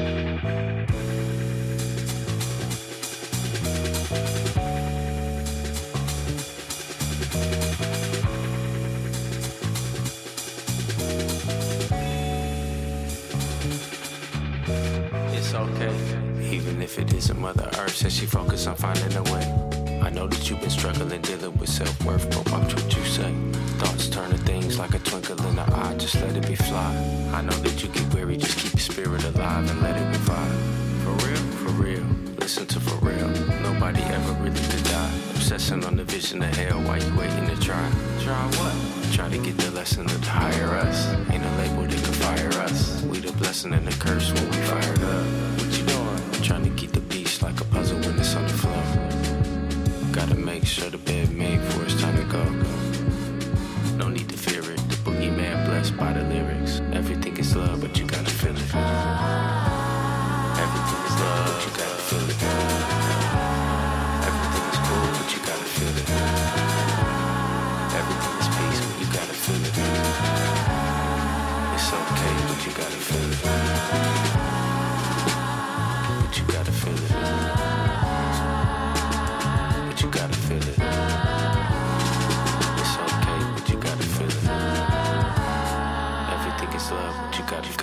It's okay, even if it isn't Mother Earth. Says she focused on finding a way. I know that you've been struggling, dealing with self-worth, but watch what you say. Thoughts turn to things like a twinkle in the eye, just let it be fly. I know that you get weary, just keep your spirit alive and let it revive. For real, listen to for real. Nobody ever really did die. Obsessing on the vision of hell while you waiting to try. Try what? Try to get the lesson to hire us. Ain't a label that can fire us. We the blessing and the curse when we fired up. What you doing? Trying to keep the beast like a puzzle when it's on the floor. Gotta make sure the bed made for it's time to go. No need to fear it. The boogeyman blessed by the lyrics. Everything is love, but you gotta feel it. Everything is love, but you gotta feel it. Everything is cool, but you gotta feel it. Everything is peace, but you gotta feel it. It's okay, but you gotta feel it. But you gotta feel it. But you gotta feel it. It's okay, but you gotta feel it. Everything is love, but you gotta.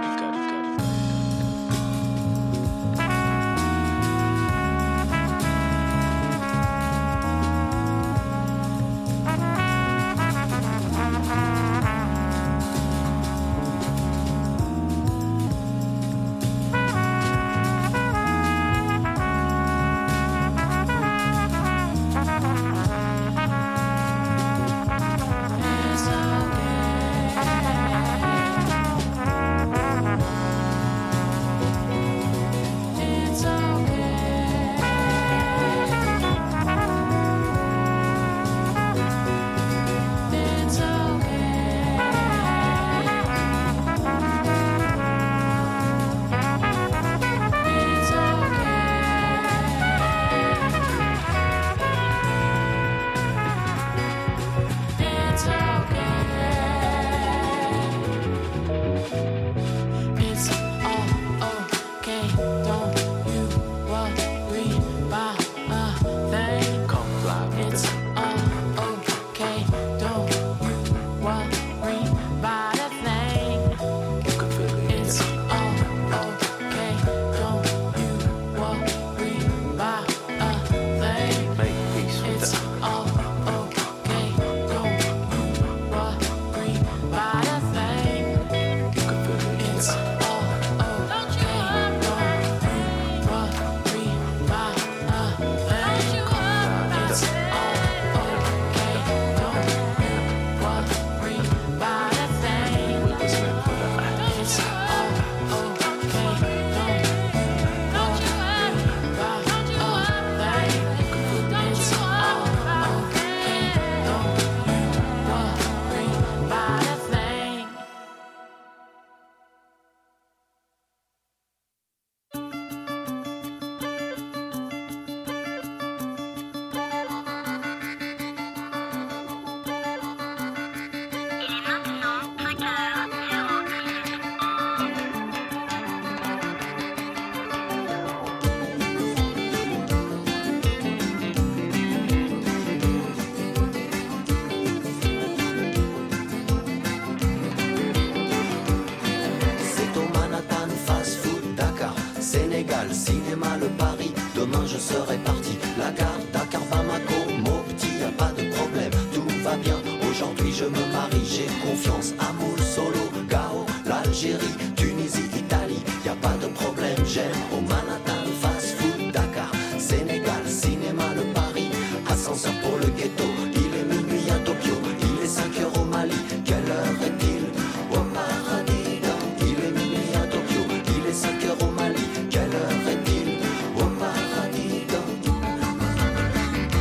Cinéma, le Paris, demain je serai parti. La gare, Dakar, Bamako, Mopti, y a pas de problème, tout va bien. Aujourd'hui je me marie, j'ai confiance. Amoul, Solo, Gao, l'Algérie, Tunisie, Italie, y a pas de problème. J'aime au Manhattan, fast food, Dakar, Sénégal, cinéma, le Paris. Ascenseur pour le ghetto, il est minuit à Tokyo, il est 5 heures au Mali. Quelle heure est-il? Au paradis, il est minuit à Tokyo, il est 5 heures au Mali. Quelle heure est-il? Au paradis.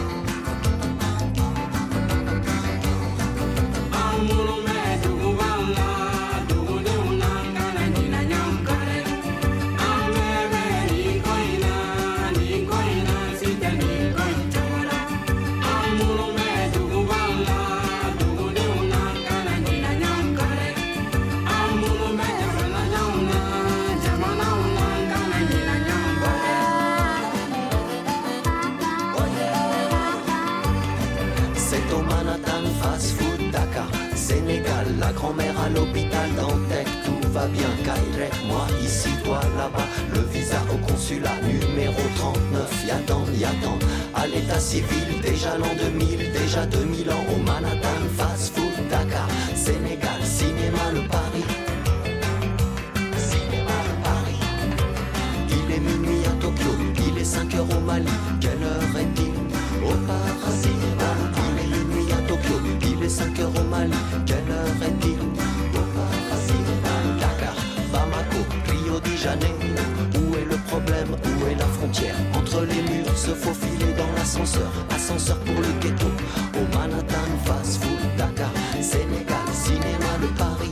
I'm gonna make you ta grand-mère à l'hôpital Dantec, tout va bien. Kairek, moi ici, toi là-bas. Le visa au consulat numéro 39. Y'attend, à l'état civil, déjà l'an 2000, déjà 2000 ans. Au Manhattan, fast food, Dakar, Sénégal, cinéma, le Paris. Il est minuit à Tokyo, il est 5 heures au Mali. Quelle heure est-il au paradis? Il est minuit à Tokyo, il est 5 heures au Mali. Quelle heure est-il au paradis? Dakar, Bamako, Rio de Janeiro. Où est le problème? Où est la frontière? Entre les murs, se faufiler dans l'ascenseur. Ascenseur pour le ghetto. Au Manhattan, fast food, Dakar, Sénégal, cinéma, le Paris.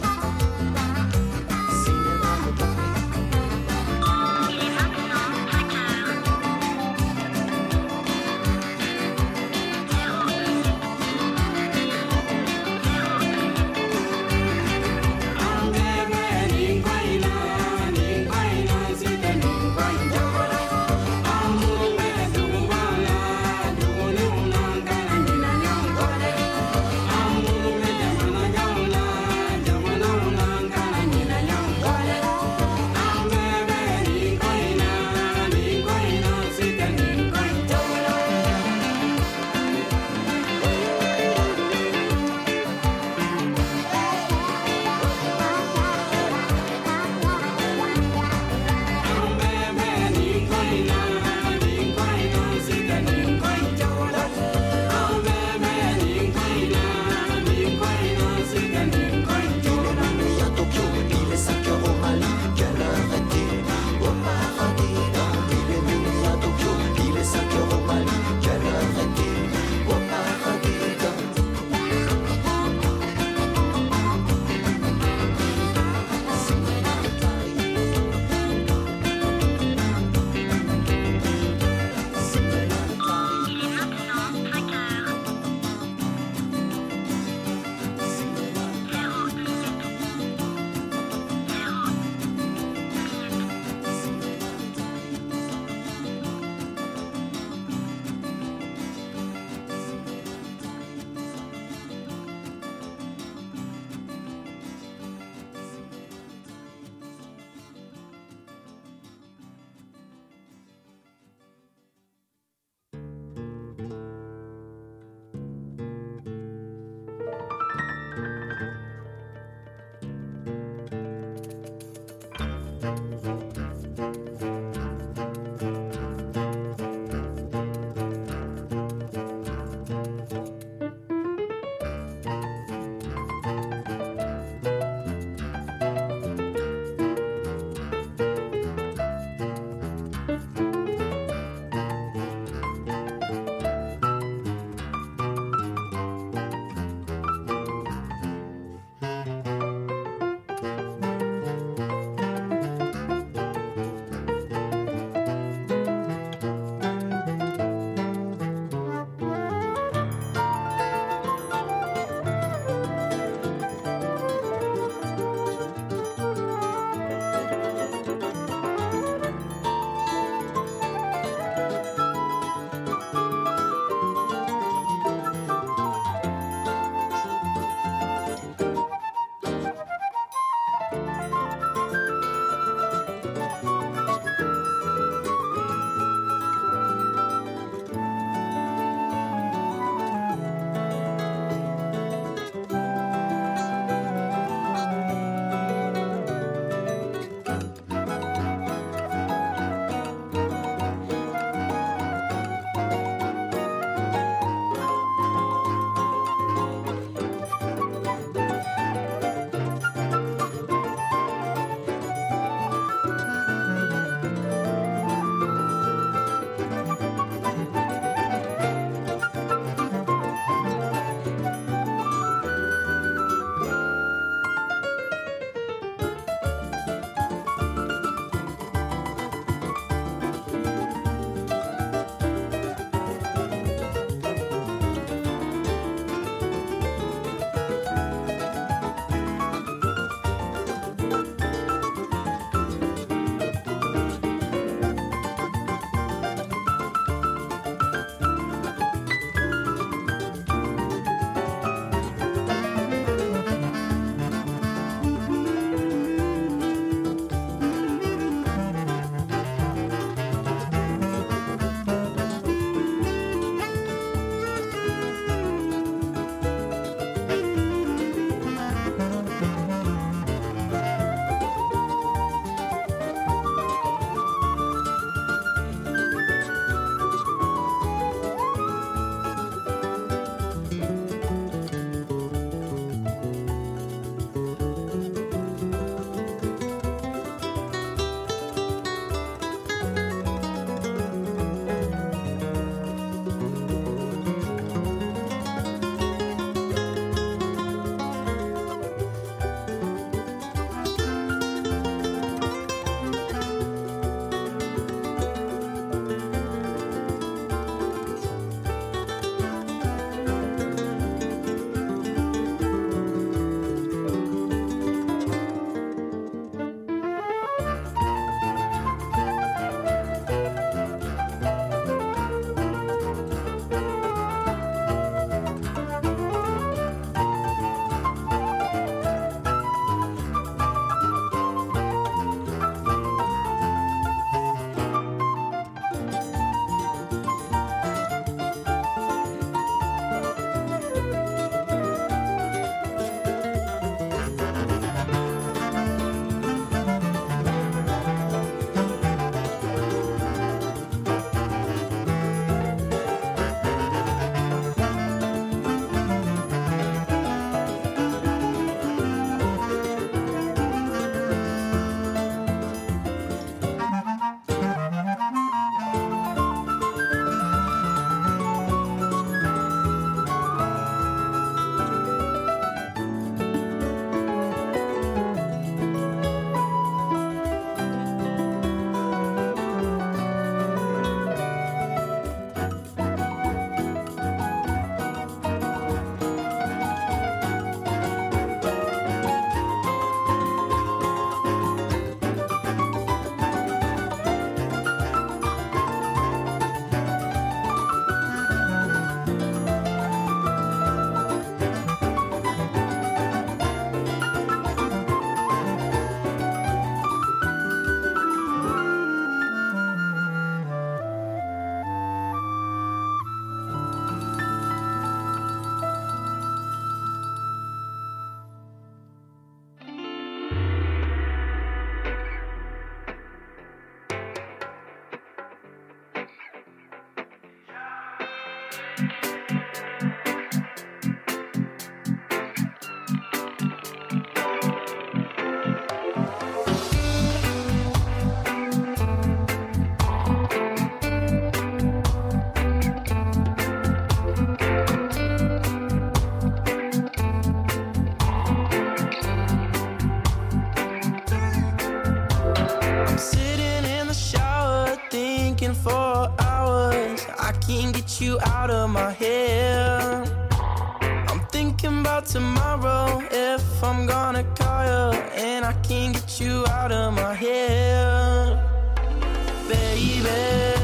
get you out of my head. I'm thinking about tomorrow, if I'm gonna call you, and I can't get you out of my head. Baby,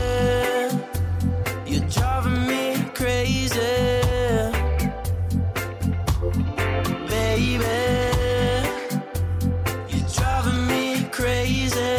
you're driving me crazy. Baby, you're driving me crazy.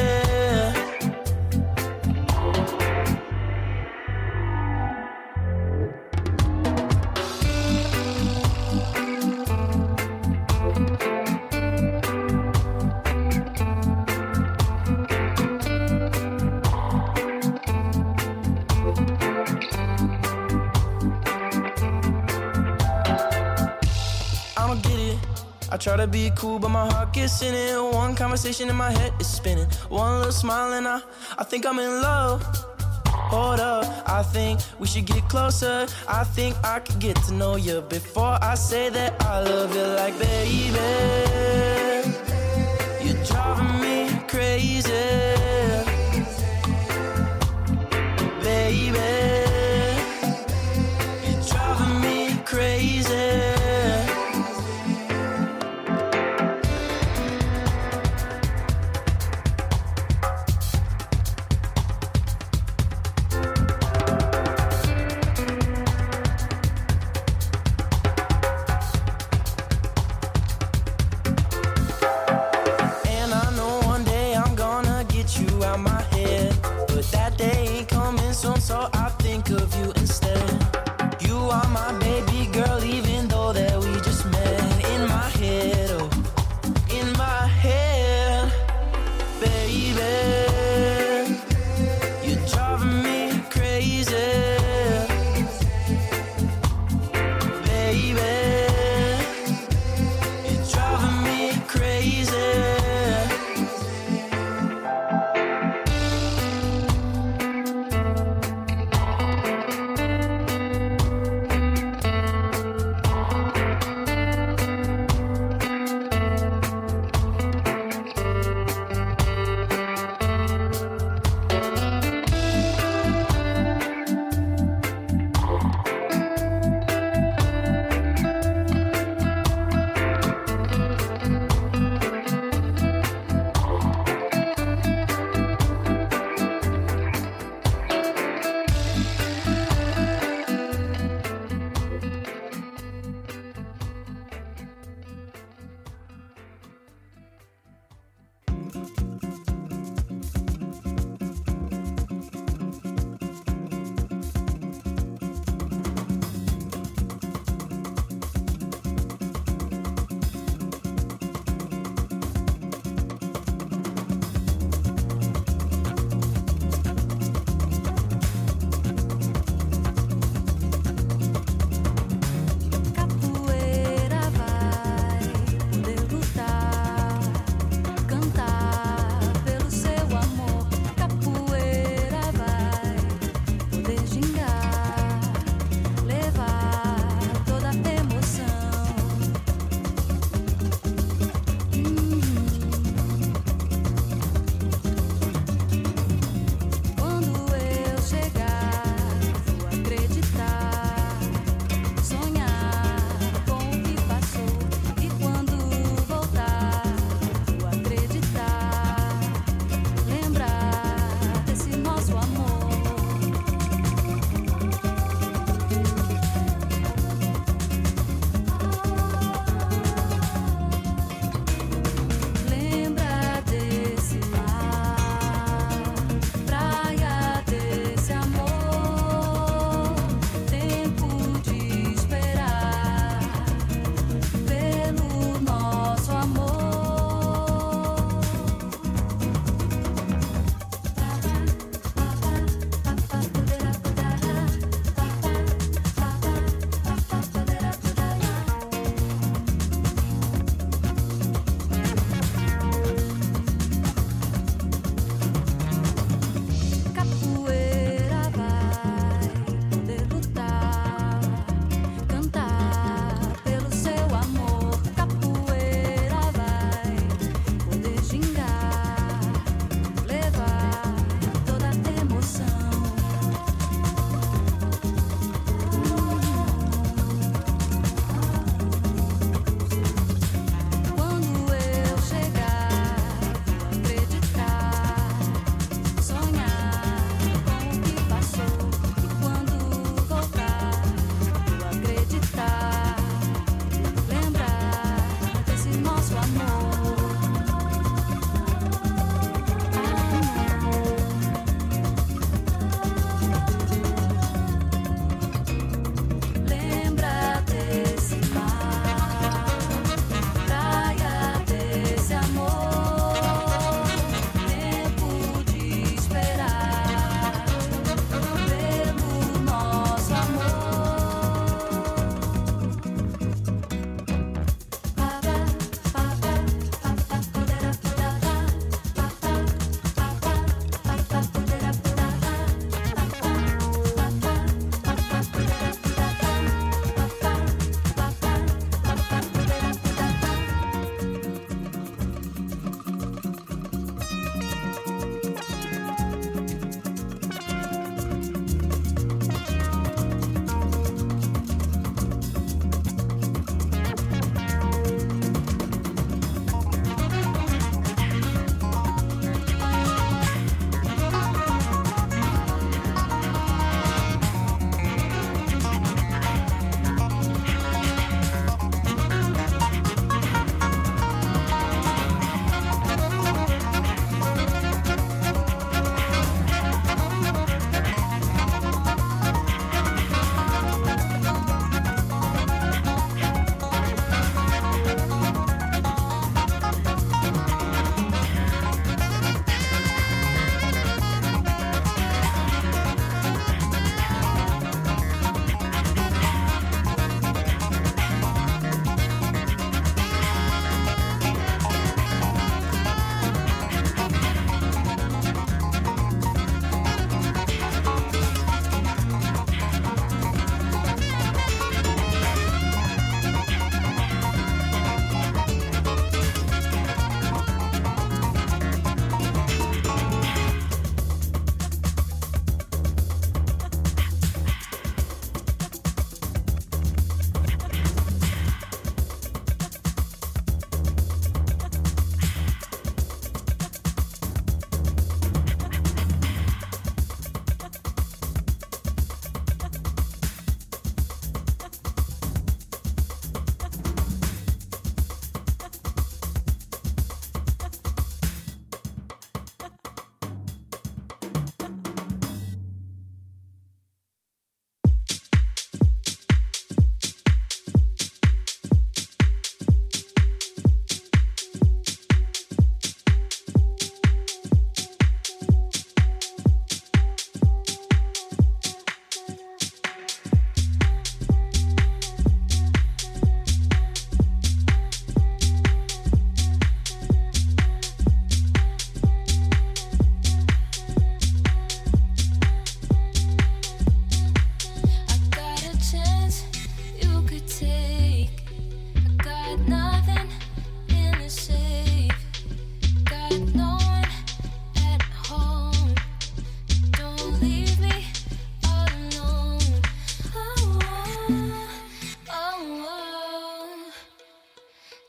I try to be cool, but my heart gets in it. One conversation in my head is spinning. One little smile and I think I'm in love. Hold up, I think we should get closer. I think I could get to know you before I say that I love you. Like, baby, you're driving me crazy. Baby, you're driving me crazy.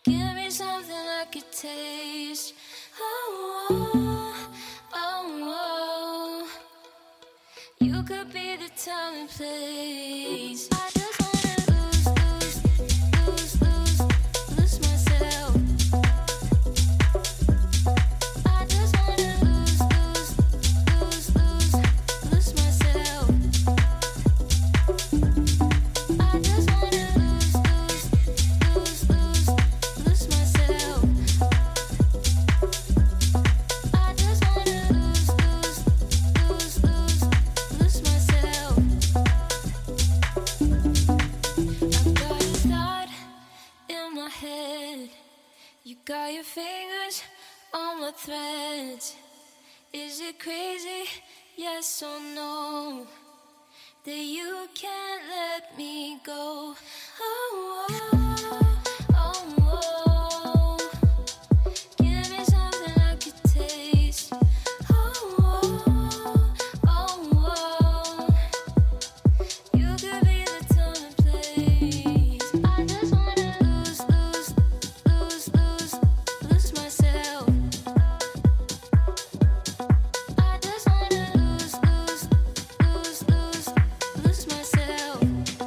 Give me something I could taste. Oh, oh, oh, oh. You could be the time and place. I just wanna lose myself. I just wanna lose myself. I just wanna lose myself. I just wanna lose myself. I've got a thought in my head. You got your fingers on my threads. Is it crazy? Yes or no? That you can't let me go. Oh, oh, oh, oh. Give me something I could taste. Oh, oh, oh, oh. You could be the time and place. I just wanna lose myself. I just wanna lose myself.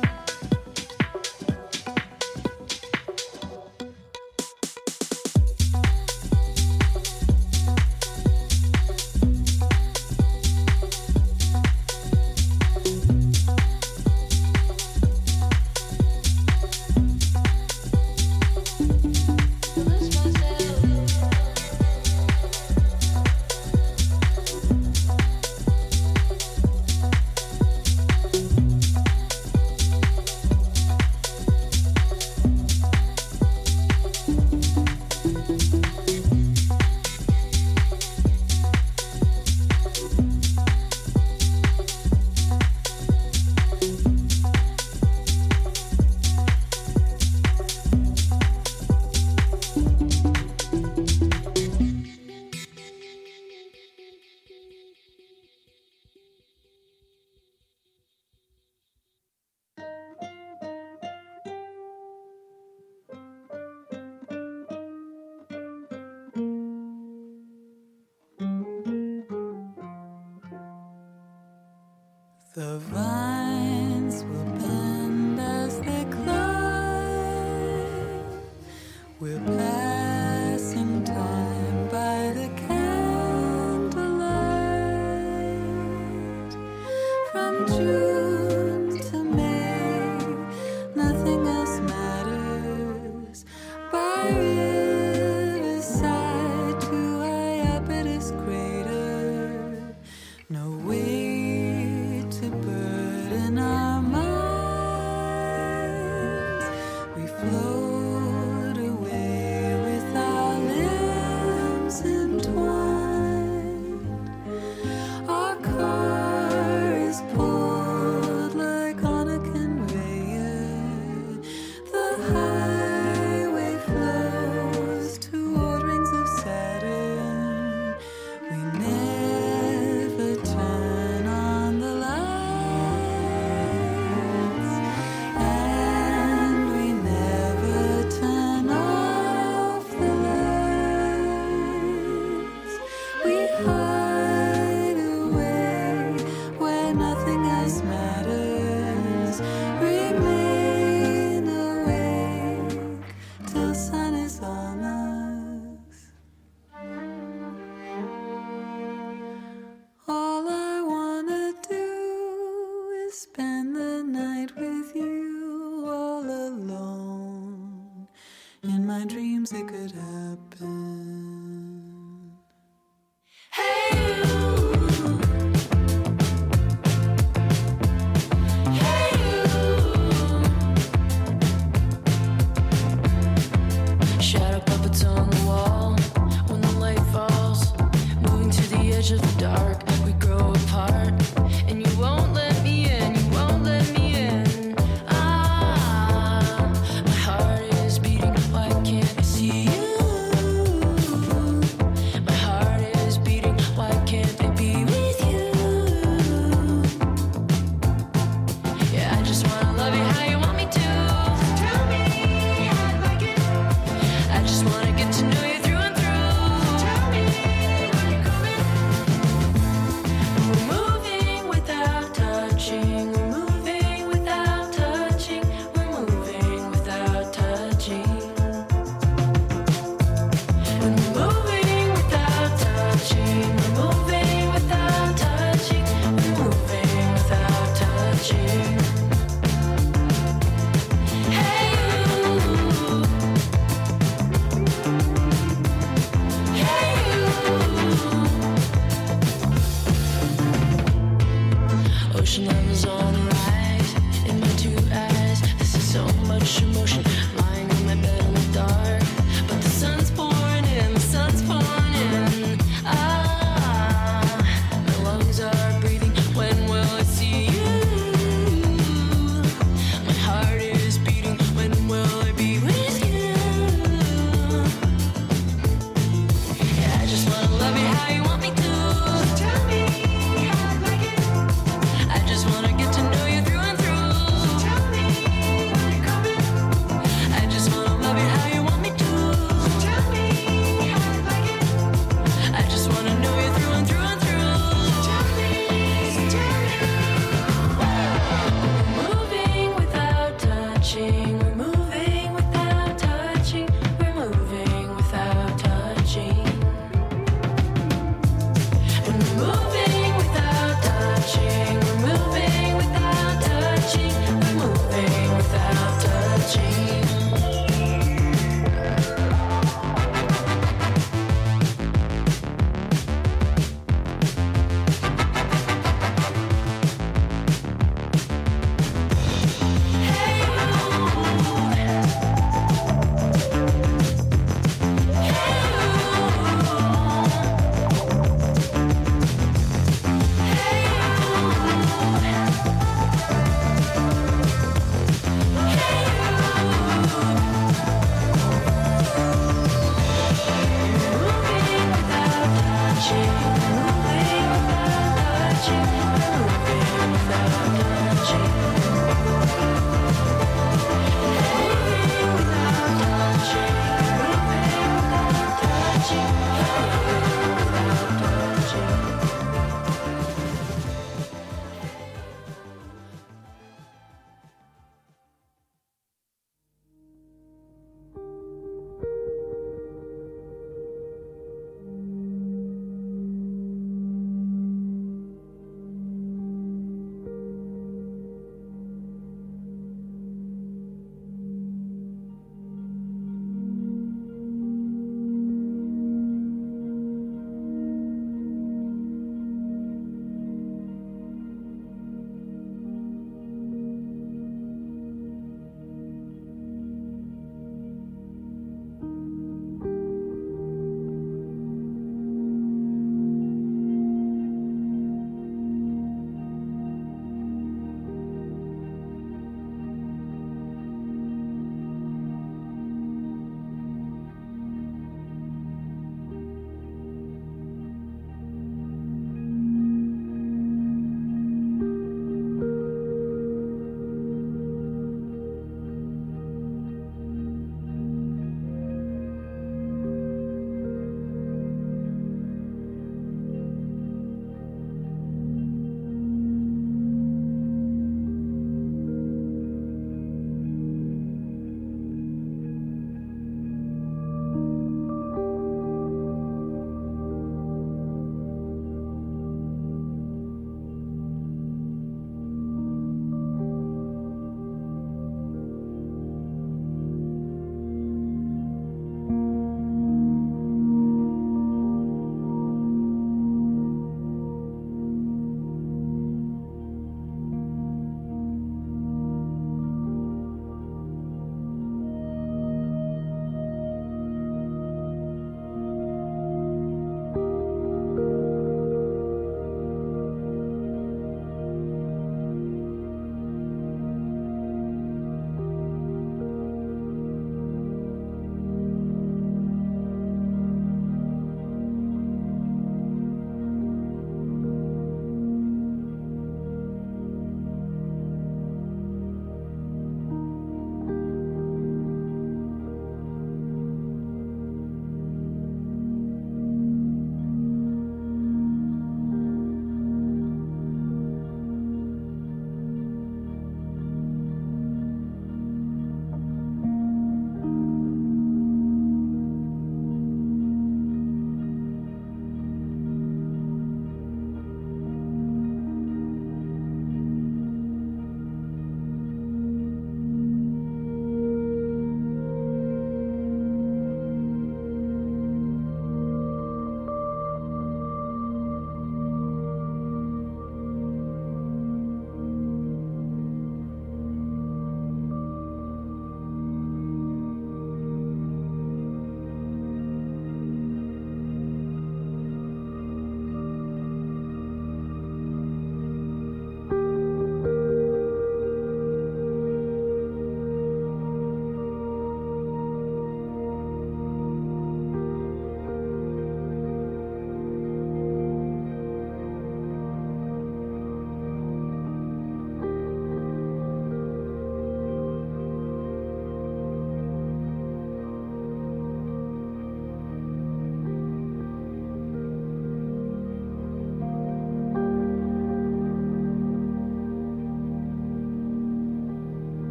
The vines will bend as they climb. We're passing time by the candlelight. From June to May, nothing else matters. By riverside to Iapetus crater, no way to burden our minds. We float away with our limbs entwined. Our car is pulled like on a conveyor. The highway flows toward rings of Saturn. We never turn on the lights, and we never turn off the lights. We hide away where nothing else matters. Remain awake till sun is on us. All I wanna do is spend the night with you all alone. In my dreams it could happen. Hey you, hey you. Shadow puppets on the wall. When the light falls, moving to the edge of the dark, we grow apart. And you won't let me in, you won't let me in. Ah, my heart is beating, why can't I see you? My heart is beating, why can't I be with you? Yeah, I just wanna love you how you want me to. Tell me how to like it. I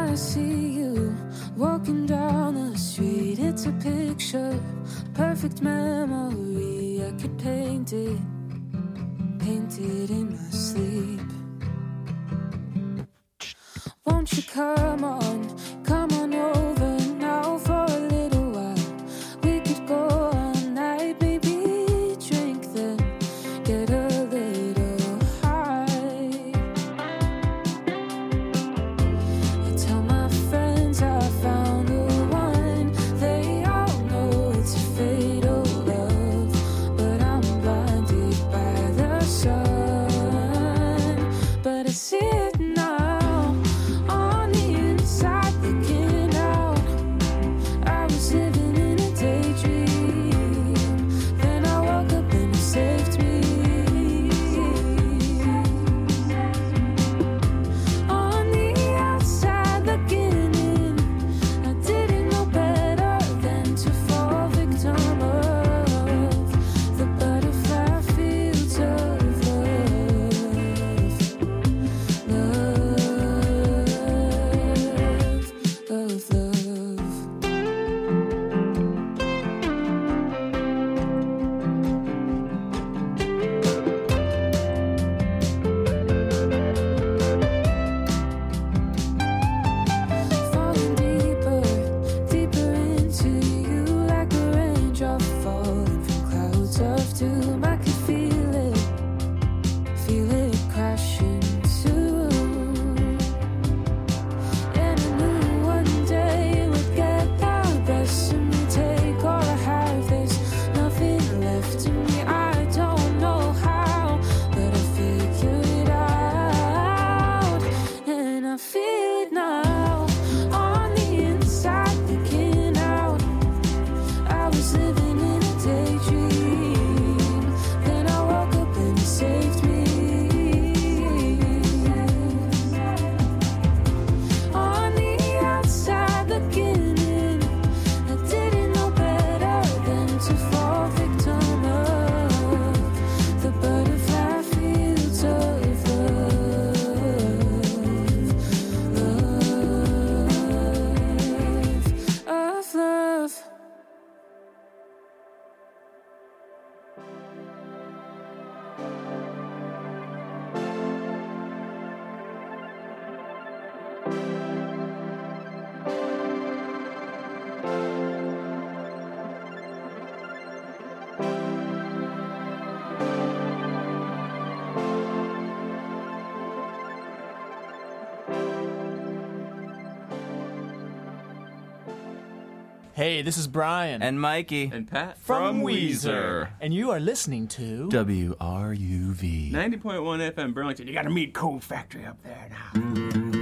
I see you walking down the street, it's a picture, a perfect memory. I could paint it in my sleep. Won't you come on over now for a little while? We could go all night, maybe drink then get a little high. I tell my friends I found the one, they all know it's a fatal love, but I'm blinded by the sun. But I see it now, on the inside looking out. I was living in a daydream, then I woke up and you saved me. On the outside looking in, I didn't know better than to fall victim of the butterfly fields of love. Falling deeper, deeper into you, like a raindrop falling from clouds of doom. I could feel it crashing soon. And I knew one day it would get the best of me, take all I have. There's nothing left in me. I don't know how, but I figure it out. And I feel it now, on the inside looking out. I was living in a daydream, then I woke up and you saved me. On the outside looking in, I didn't know better than to fall victim of the butterfly fields of love. Hey, this is Brian. And Mikey. And Pat from Weezer. And you are listening to WRUV 90.1 FM Burlington. You got to meet Cold Factory up there now.